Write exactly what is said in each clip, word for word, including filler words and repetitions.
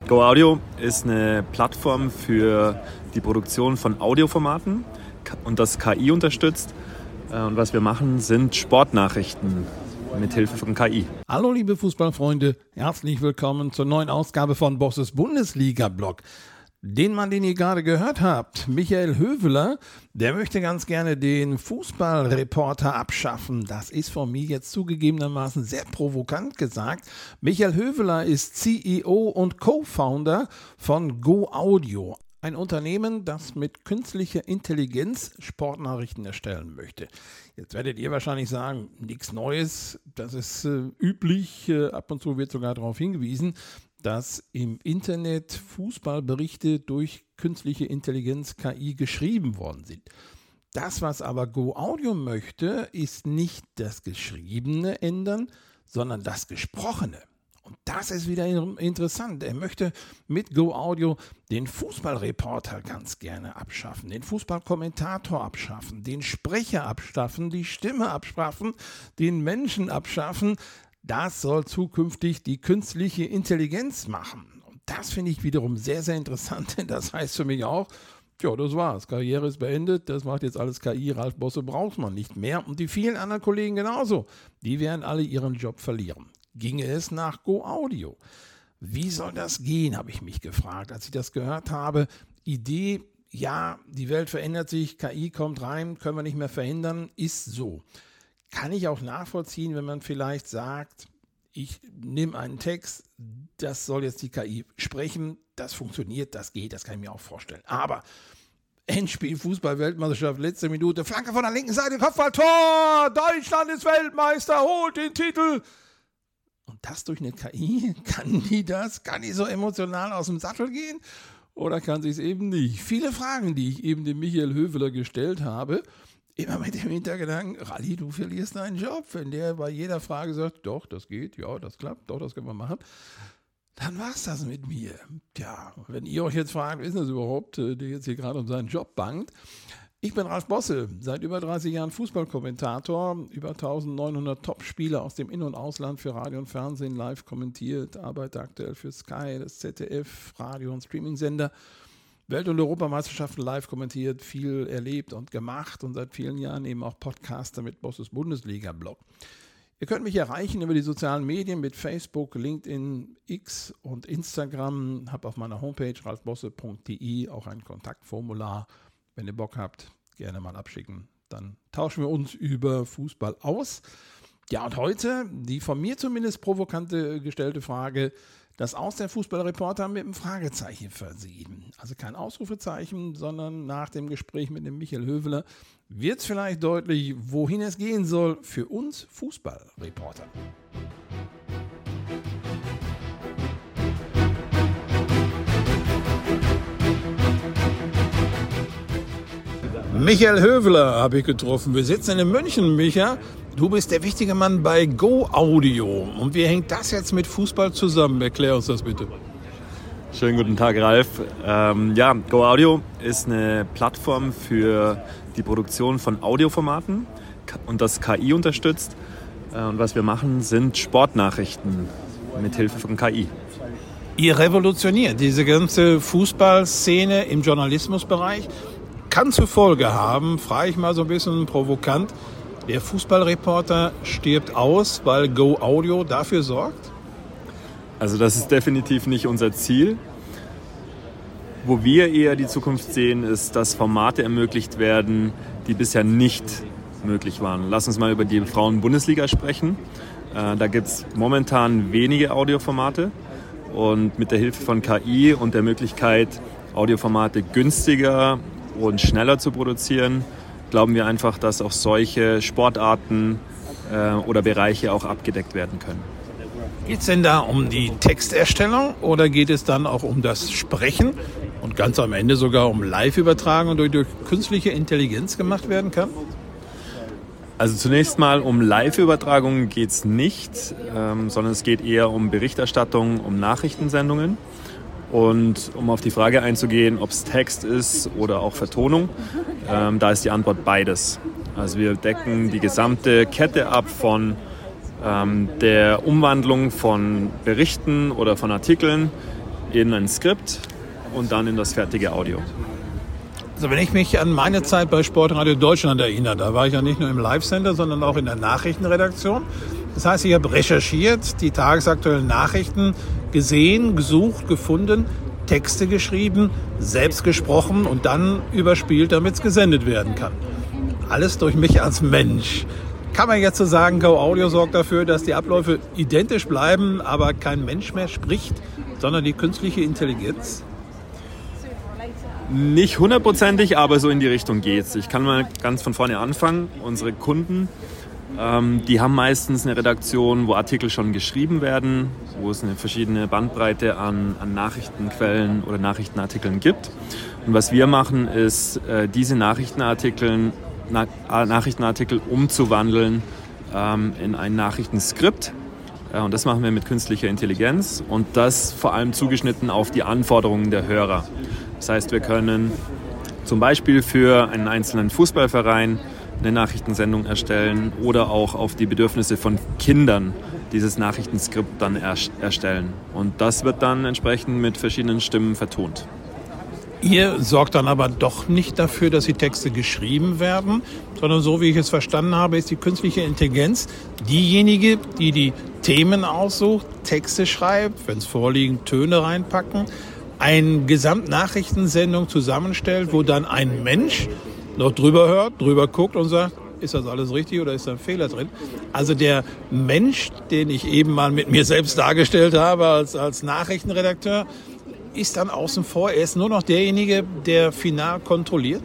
Go Audio ist eine Plattform für die Produktion von Audioformaten und das K I unterstützt. Und was wir machen, sind Sportnachrichten mit Hilfe von K I. Hallo liebe Fußballfreunde, herzlich willkommen zur neuen Ausgabe von Bosses Bundesliga-Blog. Den Mann, den ihr gerade gehört habt, Michael Höveler, der möchte ganz gerne den Fußballreporter abschaffen. Das ist von mir jetzt zugegebenermaßen sehr provokant gesagt. Michael Höveler ist C E O und Co-Founder von Go Audio. Ein Unternehmen, das mit künstlicher Intelligenz Sportnachrichten erstellen möchte. Jetzt werdet ihr wahrscheinlich sagen, nichts Neues, das ist äh, üblich, äh, ab und zu wird sogar darauf hingewiesen, dass im Internet Fußballberichte durch künstliche Intelligenz K I geschrieben worden sind. Das, was aber Go Audio möchte, ist nicht das Geschriebene ändern, sondern das Gesprochene. Und das ist wieder interessant. Er möchte mit Go Audio den Fußballreporter ganz gerne abschaffen, den Fußballkommentator abschaffen, den Sprecher abschaffen, die Stimme abschaffen, den Menschen abschaffen. Das soll zukünftig die künstliche Intelligenz machen. Und das finde ich wiederum sehr, sehr interessant, denn das heißt für mich auch, ja, das war's. Karriere ist beendet, das macht jetzt alles K I, Ralf Bosse braucht man nicht mehr. Und die vielen anderen Kollegen genauso. Die werden alle ihren Job verlieren. Ginge es nach Go Audio? Wie soll das gehen, habe ich mich gefragt, als ich das gehört habe. Idee, ja, die Welt verändert sich, K I kommt rein, können wir nicht mehr verhindern, ist so. Kann ich auch nachvollziehen, wenn man vielleicht sagt, ich nehme einen Text, das soll jetzt die K I sprechen, das funktioniert, das geht, das kann ich mir auch vorstellen. Aber Endspiel, Fußball-Weltmeisterschaft, letzte Minute, Flanke von der linken Seite, Kopfballtor, Deutschland ist Weltmeister, holt den Titel. Und das durch eine K I? Kann die das? Kann die so emotional aus dem Sattel gehen? Oder kann sie es eben nicht? Viele Fragen, die ich eben dem Michael Höveler gestellt habe, immer mit dem Hintergedanken, Ralli, du verlierst deinen Job. Wenn der bei jeder Frage sagt, doch, das geht, ja, das klappt, doch, das können wir machen, dann war es das mit mir. Tja, wenn ihr euch jetzt fragt, ist das überhaupt, der jetzt hier gerade um seinen Job bangt? Ich bin Ralf Bosse, seit über dreißig Jahren Fußballkommentator, über neunzehnhundert Top-Spieler aus dem In- und Ausland für Radio und Fernsehen live kommentiert, arbeite aktuell für Sky, das Z D F, Radio- und Streaming-Sender, Welt- und Europameisterschaften live kommentiert, viel erlebt und gemacht und seit vielen Jahren eben auch Podcaster mit Bosses Bundesliga-Blog. Ihr könnt mich erreichen über die sozialen Medien mit Facebook, LinkedIn, X und Instagram. Habe auf meiner Homepage ralfbosse punkt de auch ein Kontaktformular. Wenn ihr Bock habt, gerne mal abschicken. Dann tauschen wir uns über Fußball aus. Ja, und heute die von mir zumindest provokante gestellte Frage, das Aus der Fußballreporter mit einem Fragezeichen versehen. Also kein Ausrufezeichen, sondern nach dem Gespräch mit dem Michael Höveler wird es vielleicht deutlich, wohin es gehen soll für uns Fußballreporter. Michael Höveler habe ich getroffen. Wir sitzen in München, Micha. Du bist der wichtige Mann bei Go Audio. Und wie hängt das jetzt mit Fußball zusammen? Erklär uns das bitte. Schönen guten Tag, Ralf. Ähm, ja, Go Audio ist eine Plattform für die Produktion von Audioformaten und das K I unterstützt. Und was wir machen, sind Sportnachrichten mit Hilfe von K I. Ihr revolutioniert diese ganze Fußballszene im Journalismusbereich. Kann zur Folge haben, frage ich mal so ein bisschen provokant, der Fußballreporter stirbt aus, weil Go Audio dafür sorgt? Also das ist definitiv nicht unser Ziel. Wo wir eher die Zukunft sehen, ist, dass Formate ermöglicht werden, die bisher nicht möglich waren. Lass uns mal über die Frauen-Bundesliga sprechen. Da gibt es momentan wenige Audioformate und mit der Hilfe von K I und der Möglichkeit, Audioformate günstiger und schneller zu produzieren, glauben wir einfach, dass auch solche Sportarten äh, oder Bereiche auch abgedeckt werden können. Geht es denn da um die Texterstellung oder geht es dann auch um das Sprechen und ganz am Ende sogar um Live-Übertragung, die durch künstliche Intelligenz gemacht werden kann? Also zunächst mal um Live-Übertragungen geht es nicht, ähm, sondern es geht eher um Berichterstattung, um Nachrichtensendungen. Und um auf die Frage einzugehen, ob es Text ist oder auch Vertonung, ähm, da ist die Antwort beides. Also wir decken die gesamte Kette ab von ähm, der Umwandlung von Berichten oder von Artikeln in ein Skript und dann in das fertige Audio. Also wenn ich mich an meine Zeit bei Sportradio Deutschland erinnere, da war ich ja nicht nur im Live-Center, sondern auch in der Nachrichtenredaktion. Das heißt, ich habe recherchiert, die tagesaktuellen Nachrichten gesehen, gesucht, gefunden, Texte geschrieben, selbst gesprochen und dann überspielt, damit es gesendet werden kann. Alles durch mich als Mensch. Kann man jetzt so sagen, Go Audio sorgt dafür, dass die Abläufe identisch bleiben, aber kein Mensch mehr spricht, sondern die künstliche Intelligenz? Nicht hundertprozentig, aber so in die Richtung geht's. Ich kann mal ganz von vorne anfangen. Unsere Kunden, ähm, die haben meistens eine Redaktion, wo Artikel schon geschrieben werden, wo es eine verschiedene Bandbreite an, an Nachrichtenquellen oder Nachrichtenartikeln gibt. Und was wir machen, ist, äh, diese Nachrichtenartikel, na, Nachrichtenartikel umzuwandeln ähm, in ein Nachrichtenskript. Äh, und das machen wir mit künstlicher Intelligenz und das vor allem zugeschnitten auf die Anforderungen der Hörer. Das heißt, wir können zum Beispiel für einen einzelnen Fußballverein eine Nachrichtensendung erstellen oder auch auf die Bedürfnisse von Kindern dieses Nachrichtenskript dann erstellen. Und das wird dann entsprechend mit verschiedenen Stimmen vertont. Ihr sorgt dann aber doch nicht dafür, dass die Texte geschrieben werden, sondern so wie ich es verstanden habe, ist die künstliche Intelligenz diejenige, die die Themen aussucht, Texte schreibt, wenn es vorliegen, Töne reinpacken, eine Gesamtnachrichtensendung zusammenstellt, wo dann ein Mensch noch drüber hört, drüber guckt und sagt, ist das alles richtig oder ist da ein Fehler drin? Also der Mensch, den ich eben mal mit mir selbst dargestellt habe als, als Nachrichtenredakteur, ist dann außen vor. Er ist nur noch derjenige, der final kontrolliert?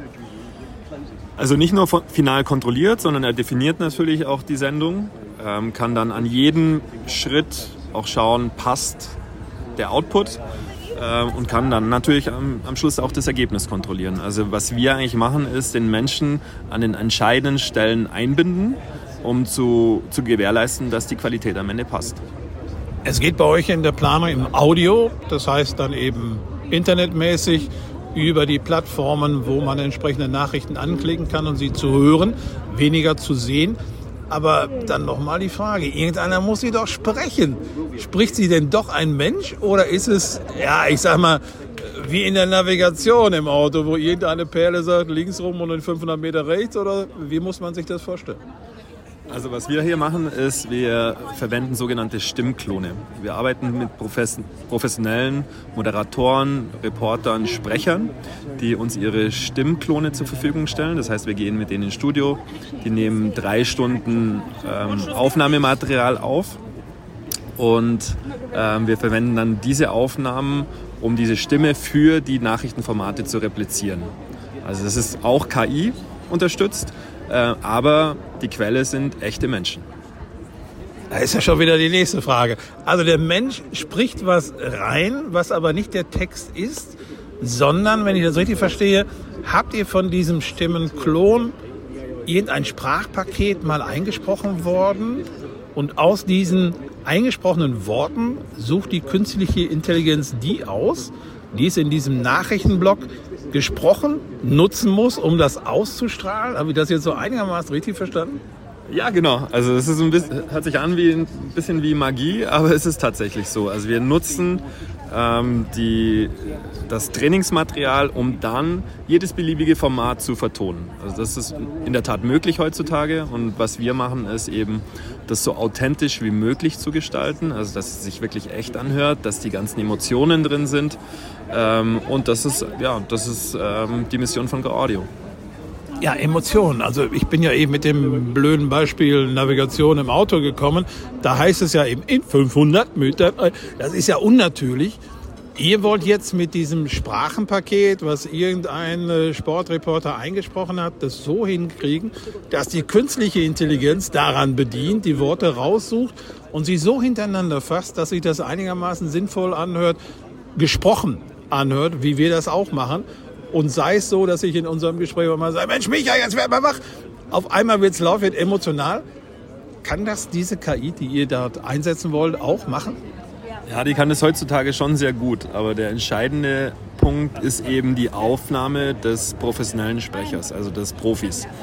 Also nicht nur final kontrolliert, sondern er definiert natürlich auch die Sendung, ähm, kann dann an jedem Schritt auch schauen, passt der Output äh, und kann dann natürlich am, am Schluss auch das Ergebnis kontrollieren. Also was wir eigentlich machen, ist den Menschen an den entscheidenden Stellen einbinden, um zu, zu gewährleisten, dass die Qualität am Ende passt. Es geht bei euch in der Planung im Audio, das heißt dann eben internetmäßig über die Plattformen, wo man entsprechende Nachrichten anklicken kann und sie zu hören, weniger zu sehen. Aber dann nochmal die Frage, irgendeiner muss sie doch sprechen. Spricht sie denn doch ein Mensch oder ist es, ja, ich sag mal, wie in der Navigation im Auto, wo irgendeine Perle sagt, links rum und in fünfhundert Meter rechts, oder wie muss man sich das vorstellen? Also was wir hier machen, ist, wir verwenden sogenannte Stimmklone. Wir arbeiten mit professionellen Moderatoren, Reportern, Sprechern, die uns ihre Stimmklone zur Verfügung stellen. Das heißt, wir gehen mit denen ins Studio, die nehmen drei Stunden ähm, Aufnahmematerial auf und ähm, wir verwenden dann diese Aufnahmen, um diese Stimme für die Nachrichtenformate zu replizieren. Also das ist auch K I unterstützt. Aber die Quelle sind echte Menschen. Da ist ja schon wieder die nächste Frage. Also der Mensch spricht was rein, was aber nicht der Text ist, sondern, wenn ich das richtig verstehe, habt ihr von diesem Stimmenklon irgendein Sprachpaket mal eingesprochen worden und aus diesen eingesprochenen Worten sucht die künstliche Intelligenz die aus, die es in diesem Nachrichtenblock gesprochen nutzen muss, um das auszustrahlen. Habe ich das jetzt so einigermaßen richtig verstanden? Ja, genau. Also es ist ein bisschen, hört sich an wie ein bisschen wie Magie, aber es ist tatsächlich so. Also wir nutzen ähm, die, das Trainingsmaterial, um dann jedes beliebige Format zu vertonen. Also das ist in der Tat möglich heutzutage. Und was wir machen, ist eben, das so authentisch wie möglich zu gestalten. Also dass es sich wirklich echt anhört, dass die ganzen Emotionen drin sind. Ähm, und das ist, ja, das ist ähm, die Mission von Go Audio. Ja, Emotionen. Also ich bin ja eben mit dem blöden Beispiel Navigation im Auto gekommen. Da heißt es ja eben in fünfhundert Metern. Das ist ja unnatürlich. Ihr wollt jetzt mit diesem Sprachenpaket, was irgendein Sportreporter eingesprochen hat, das so hinkriegen, dass die künstliche Intelligenz daran bedient, die Worte raussucht und sie so hintereinander fasst, dass sich das einigermaßen sinnvoll anhört, gesprochen anhört, wie wir das auch machen. Und sei es so, dass ich in unserem Gespräch mal sage, Mensch, Micha, jetzt werd mal wach. Auf einmal wird es laut, wird emotional. Kann das diese K I, die ihr dort einsetzen wollt, auch machen? Ja, die kann es heutzutage schon sehr gut. Aber der entscheidende Punkt ist eben die Aufnahme des professionellen Sprechers, also des Profis.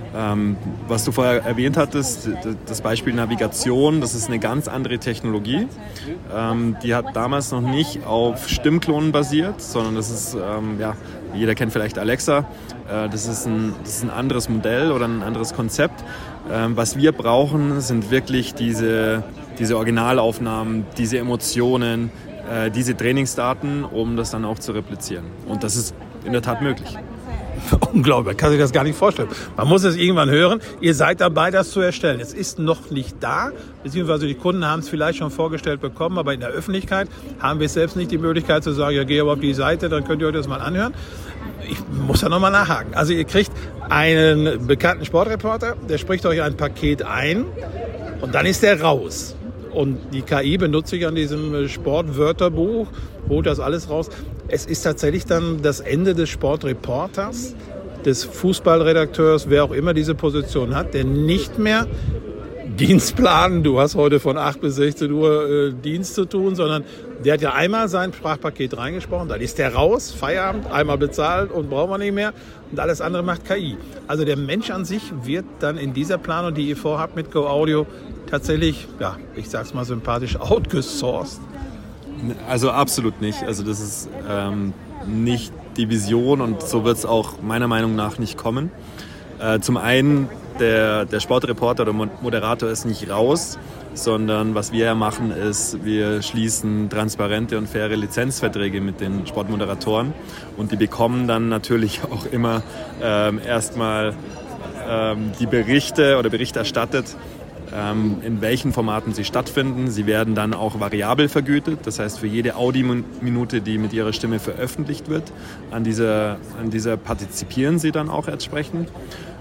Ähm, was du vorher erwähnt hattest, das Beispiel Navigation, das ist eine ganz andere Technologie. Ähm, die hat damals noch nicht auf Stimmklonen basiert, sondern das ist, ähm, ja, jeder kennt vielleicht Alexa. Äh, das ist ein, das ist ein anderes Modell oder ein anderes Konzept. Ähm, was wir brauchen, sind wirklich diese, diese Originalaufnahmen, diese Emotionen, äh, diese Trainingsdaten, um das dann auch zu replizieren. Und das ist in der Tat möglich. Unglaublich, man kann sich das gar nicht vorstellen. Man muss es irgendwann hören. Ihr seid dabei, das zu erstellen. Es ist noch nicht da, beziehungsweise die Kunden haben es vielleicht schon vorgestellt bekommen, aber in der Öffentlichkeit haben wir selbst nicht die Möglichkeit zu sagen, ja, geh aber auf die Seite, dann könnt ihr euch das mal anhören. Ich muss da nochmal nachhaken. Also ihr kriegt einen bekannten Sportreporter, der spricht euch ein Paket ein und dann ist der raus. Und die K I benutze ich an diesem Sportwörterbuch, holt das alles raus. Es ist tatsächlich dann das Ende des Sportreporters, des Fußballredakteurs, wer auch immer diese Position hat, der nicht mehr Dienstplan, du hast heute von acht bis sechzehn Uhr äh, Dienst zu tun, sondern der hat ja einmal sein Sprachpaket reingesprochen, dann ist der raus, Feierabend, einmal bezahlt und brauchen wir nicht mehr und alles andere macht K I. Also der Mensch an sich wird dann in dieser Planung, die ihr vorhabt mit Go Audio, tatsächlich, ja, ich sag's mal sympathisch, outgesourced. Also absolut nicht. Also das ist ähm, nicht die Vision und so wird es auch meiner Meinung nach nicht kommen. Äh, zum einen, der, der Sportreporter oder Moderator ist nicht raus, sondern was wir ja machen ist, wir schließen transparente und faire Lizenzverträge mit den Sportmoderatoren und die bekommen dann natürlich auch immer ähm, erstmal ähm, die Berichte oder Bericht erstattet, in welchen Formaten sie stattfinden. Sie werden dann auch variabel vergütet, das heißt für jede Audiominute, die mit ihrer Stimme veröffentlicht wird, an dieser, an dieser partizipieren sie dann auch entsprechend.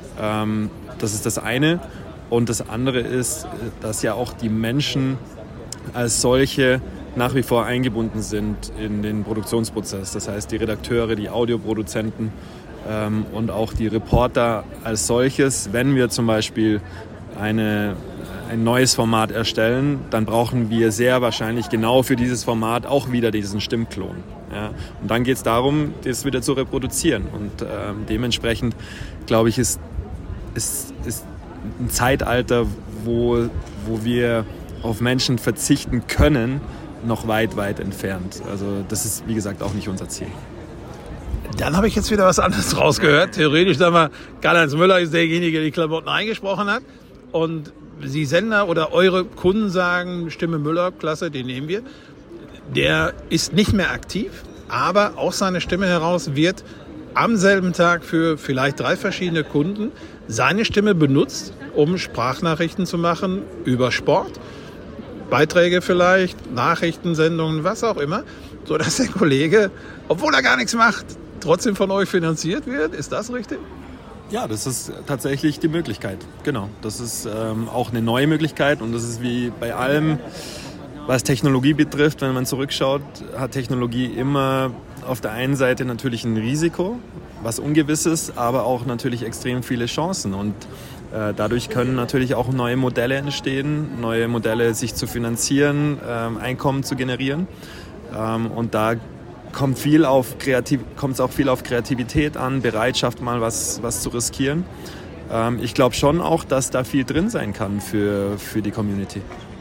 Das ist das eine. Und das andere ist, dass ja auch die Menschen als solche nach wie vor eingebunden sind in den Produktionsprozess. Das heißt die Redakteure, die Audioproduzenten und auch die Reporter als solches. Wenn wir zum Beispiel eine ein neues Format erstellen, dann brauchen wir sehr wahrscheinlich genau für dieses Format auch wieder diesen Stimmklon. Ja? Und dann geht es darum, das wieder zu reproduzieren. Und ähm, dementsprechend, glaube ich, ist, ist, ist ein Zeitalter, wo, wo wir auf Menschen verzichten können, noch weit, weit entfernt. Also das ist, wie gesagt, auch nicht unser Ziel. Dann habe ich jetzt wieder was anderes rausgehört. Theoretisch, sagen wir, Karl-Heinz Müller ist derjenige, der die Klamotten eingesprochen hat. Und Sie Sender oder eure Kunden sagen, Stimme Müller, klasse, den nehmen wir. Der ist nicht mehr aktiv, aber aus seiner Stimme heraus wird am selben Tag für vielleicht drei verschiedene Kunden seine Stimme benutzt, um Sprachnachrichten zu machen über Sport, Beiträge vielleicht, Nachrichtensendungen, was auch immer, sodass der Kollege, obwohl er gar nichts macht, trotzdem von euch finanziert wird. Ist das richtig? Ja, das ist tatsächlich die Möglichkeit. Genau, das ist ähm, auch eine neue Möglichkeit und das ist wie bei allem, was Technologie betrifft, wenn man zurückschaut, hat Technologie immer auf der einen Seite natürlich ein Risiko, was Ungewisses, aber auch natürlich extrem viele Chancen und äh, dadurch können natürlich auch neue Modelle entstehen, neue Modelle sich zu finanzieren, ähm, Einkommen zu generieren ähm, und da kommt viel auf Kreativ- kommt es auch viel auf Kreativität an, Bereitschaft mal was, was zu riskieren. Ähm, ich glaube schon auch, dass da viel drin sein kann für, für die Community.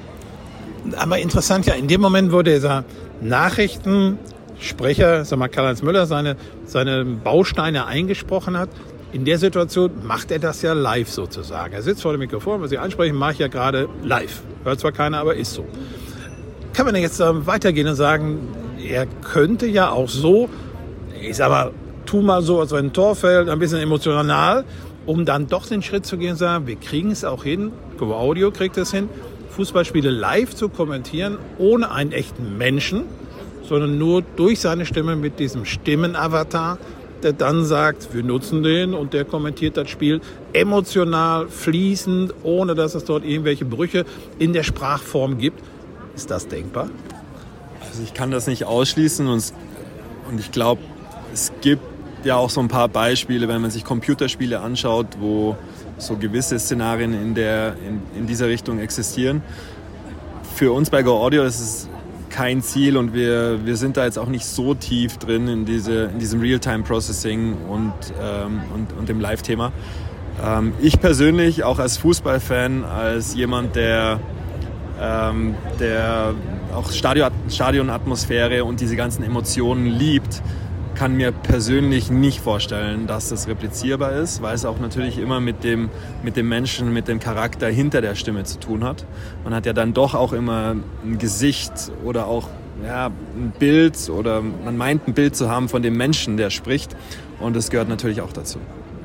Aber interessant ja, in dem Moment, wo dieser Nachrichtensprecher, sag mal Karl-Heinz Müller, seine, seine Bausteine eingesprochen hat, in der Situation macht er das ja live sozusagen. Er sitzt vor dem Mikrofon, was Sie ansprechen, mache ich ja gerade live. Hört zwar keiner, aber ist so. Kann man denn jetzt weitergehen und sagen, er könnte ja auch so, ich sag mal, tu mal so, als wenn ein Tor fällt, ein bisschen emotional, um dann doch den Schritt zu gehen und sagen, wir kriegen es auch hin, Go Audio kriegt es hin, Fußballspiele live zu kommentieren, ohne einen echten Menschen, sondern nur durch seine Stimme mit diesem Stimmenavatar, der dann sagt, wir nutzen den und der kommentiert das Spiel emotional, fließend, ohne dass es dort irgendwelche Brüche in der Sprachform gibt. Ist das denkbar? Also ich kann das nicht ausschließen und, und ich glaube, es gibt ja auch so ein paar Beispiele, wenn man sich Computerspiele anschaut, wo so gewisse Szenarien in, der, in, in dieser Richtung existieren. Für uns bei Go Audio ist es kein Ziel und wir, wir sind da jetzt auch nicht so tief drin in, diese, in diesem Real-Time-Processing und, ähm, und, und dem Live-Thema. Ähm, ich persönlich, auch als Fußballfan, als jemand, der, ähm, der auch Stadion, Stadionatmosphäre und diese ganzen Emotionen liebt, kann mir persönlich nicht vorstellen, dass das replizierbar ist, weil es auch natürlich immer mit dem, mit dem Menschen, mit dem Charakter hinter der Stimme zu tun hat. Man hat ja dann doch auch immer ein Gesicht oder auch ja, ein Bild oder man meint ein Bild zu haben von dem Menschen, der spricht, und das gehört natürlich auch dazu.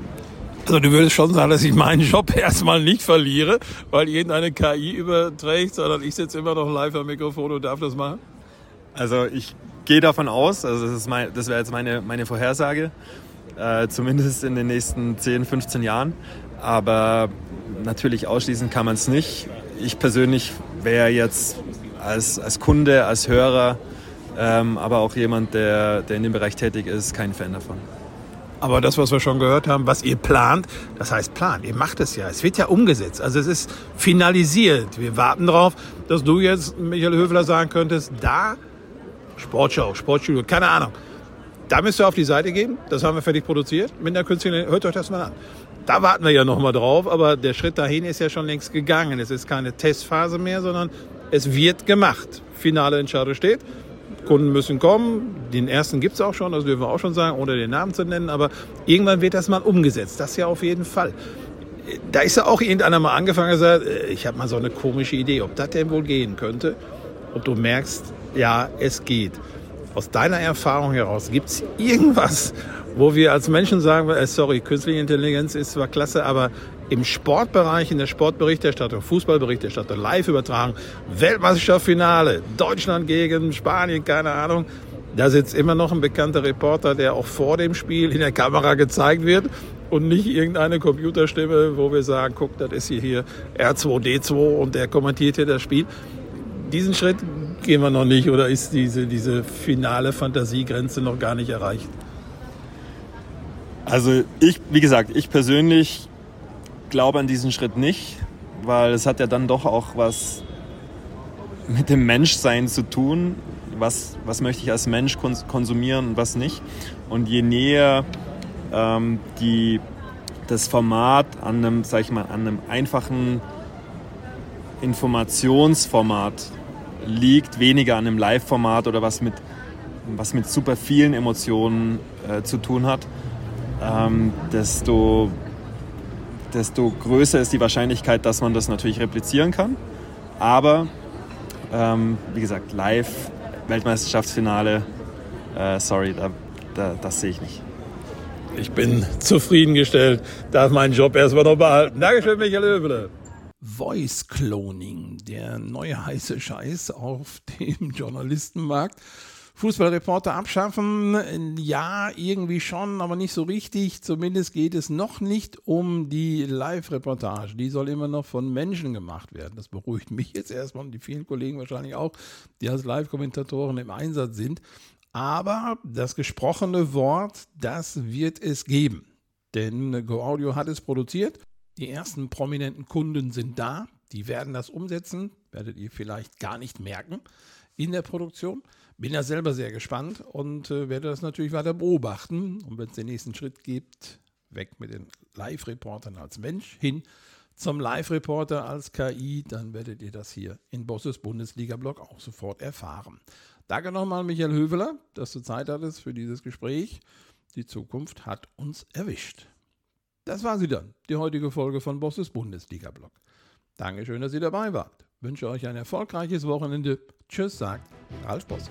Also du würdest schon sagen, dass ich meinen Job erstmal nicht verliere, weil irgendeine K I überträgt, sondern ich sitze immer noch live am Mikrofon und darf das machen? Also ich gehe davon aus, also das, ist mein, das wäre jetzt meine, meine Vorhersage, äh, zumindest in den nächsten zehn, fünfzehn Jahren. Aber natürlich ausschließen kann man es nicht. Ich persönlich wäre jetzt als, als Kunde, als Hörer, ähm, aber auch jemand, der, der in dem Bereich tätig ist, kein Fan davon. Aber das, was wir schon gehört haben, was ihr plant, das heißt plant, ihr macht es ja. Es wird ja umgesetzt, also es ist finalisiert. Wir warten darauf, dass du jetzt, Michael Höfler, sagen könntest, da Sportschau, Sportstudio, keine Ahnung. Da müsst ihr auf die Seite gehen, das haben wir fertig produziert mit einer Künstlerin. Hört euch das mal an. Da warten wir ja noch mal drauf, aber der Schritt dahin ist ja schon längst gegangen. Es ist keine Testphase mehr, sondern es wird gemacht. Finale Entscheidung steht. Kunden müssen kommen. Den ersten gibt es auch schon, das dürfen wir auch schon sagen, ohne den Namen zu nennen. Aber irgendwann wird das mal umgesetzt. Das ja auf jeden Fall. Da ist ja auch irgendeiner mal angefangen und gesagt, ich habe mal so eine komische Idee, ob das denn wohl gehen könnte. Ob du merkst, ja, es geht. Aus deiner Erfahrung heraus, gibt es irgendwas, wo wir als Menschen sagen, äh, sorry, künstliche Intelligenz ist zwar klasse, aber im Sportbereich, in der Sportberichterstattung, Fußballberichterstattung, Live-Übertragung, Weltmeisterschaftsfinale, Deutschland gegen Spanien, keine Ahnung, da sitzt immer noch ein bekannter Reporter, der auch vor dem Spiel in der Kamera gezeigt wird und nicht irgendeine Computerstimme, wo wir sagen, guck, das ist hier, hier R zwei D zwei und der kommentiert hier das Spiel. Diesen Schritt gehen wir noch nicht, oder ist diese, diese finale Fantasiegrenze noch gar nicht erreicht? Also ich, wie gesagt, ich persönlich glaube an diesen Schritt nicht, weil es hat ja dann doch auch was mit dem Menschsein zu tun. Was, was möchte ich als Mensch konsumieren und was nicht? Und je näher ähm, die, das Format an einem, sag ich mal, an einem einfachen Informationsformat liegt, weniger an einem Live-Format oder was mit, was mit super vielen Emotionen äh, zu tun hat, ähm, desto, desto größer ist die Wahrscheinlichkeit, dass man das natürlich replizieren kann. Aber, ähm, wie gesagt, live, Weltmeisterschaftsfinale, äh, sorry, da, da, das sehe ich nicht. Ich bin zufriedengestellt, darf meinen Job erstmal noch behalten. Dankeschön, Michael Höfler. Voice Cloning, der neue heiße Scheiß auf dem Journalistenmarkt. Fußballreporter abschaffen, ja, irgendwie schon, aber nicht so richtig. Zumindest geht es noch nicht um die Live-Reportage. Die soll immer noch von Menschen gemacht werden. Das beruhigt mich jetzt erstmal und die vielen Kollegen wahrscheinlich auch, die als Live-Kommentatoren im Einsatz sind. Aber das gesprochene Wort, das wird es geben. Denn Go Audio hat es produziert. Die ersten prominenten Kunden sind da, die werden das umsetzen, werdet ihr vielleicht gar nicht merken in der Produktion. Bin da selber sehr gespannt und äh, werde das natürlich weiter beobachten. Und wenn es den nächsten Schritt gibt, weg mit den Live-Reportern als Mensch, hin zum Live-Reporter als K I, dann werdet ihr das hier in Bosses Bundesliga-Blog auch sofort erfahren. Danke nochmal, Michael Höfler, dass du Zeit hattest für dieses Gespräch. Die Zukunft hat uns erwischt. Das war sie dann, die heutige Folge von Bosses Bundesliga-Blog. Dankeschön, dass ihr dabei wart. Wünsche euch ein erfolgreiches Wochenende. Tschüss, sagt Ralf Bosse.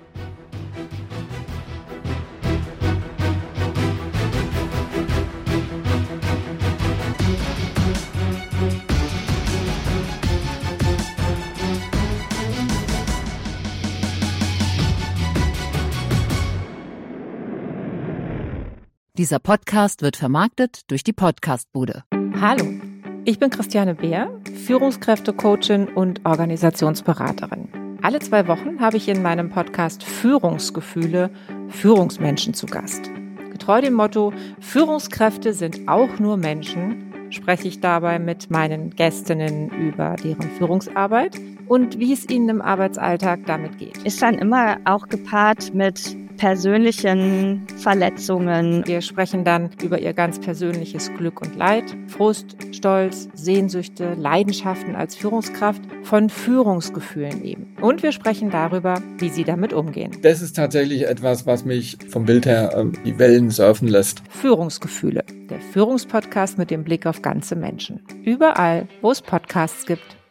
Dieser Podcast wird vermarktet durch die Podcastbude. Hallo, ich bin Christiane Beer, Führungskräftecoachin und Organisationsberaterin. Alle zwei Wochen habe ich in meinem Podcast Führungsgefühle Führungsmenschen zu Gast. Getreu dem Motto, Führungskräfte sind auch nur Menschen, spreche ich dabei mit meinen Gästinnen über deren Führungsarbeit und wie es ihnen im Arbeitsalltag damit geht. Ist dann immer auch gepaart mit persönlichen Verletzungen. Wir sprechen dann über ihr ganz persönliches Glück und Leid, Frust, Stolz, Sehnsüchte, Leidenschaften als Führungskraft, von Führungsgefühlen eben. Und wir sprechen darüber, wie sie damit umgehen. Das ist tatsächlich etwas, was mich vom Bild her äh, die Wellen surfen lässt. Führungsgefühle, der Führungspodcast mit dem Blick auf ganze Menschen. Überall, wo es Podcasts gibt.